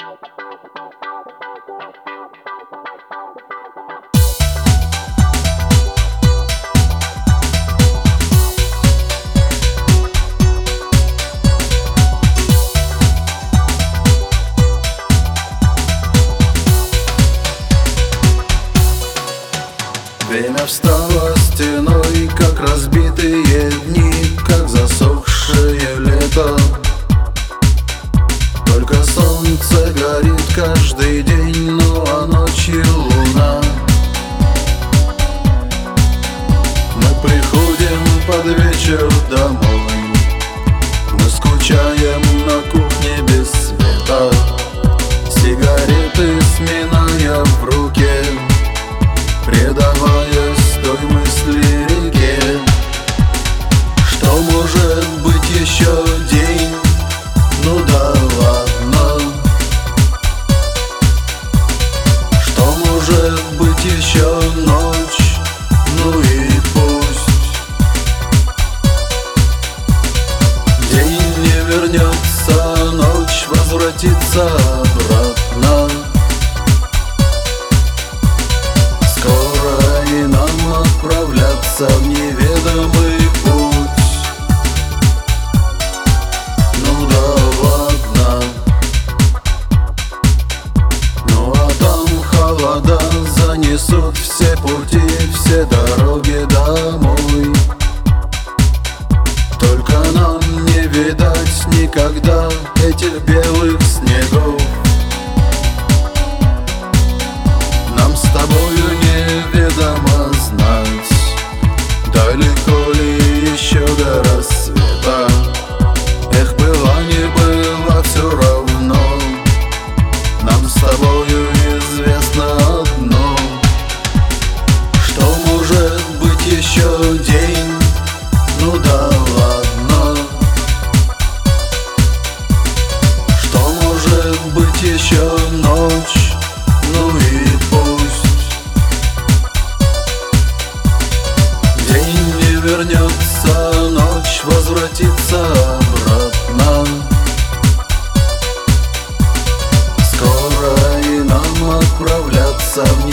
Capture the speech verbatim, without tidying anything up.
Время встало стеной, как разбитые дни, как засохшее лето. Только солнце горит каждый день, ну а ночью луна. Мы приходим под вечер домой, мы скучаем на кухне без света, сигареты сминая в руке, предаваясь той мысли реке. Что может быть еще день? Ну да ладно. Что может быть еще ночь? Ну и пусть. День не вернется, ночь возвратится обратно. Отправляться в неведомый путь. Ну да ладно. Ну а там холода занесут все пути, все дороги домой. Только нам не видать никогда этих белых снегов. Нам с тобою неведомо знать, далеко ли еще до рассвета. Эх, было не было, все равно. Нам с тобою известно одно, что может быть еще день. Ну да ладно. Что может быть еще ночь. Ну и пусть. День не вернется, ночь возвратится обратно. Скоро и нам отправляться в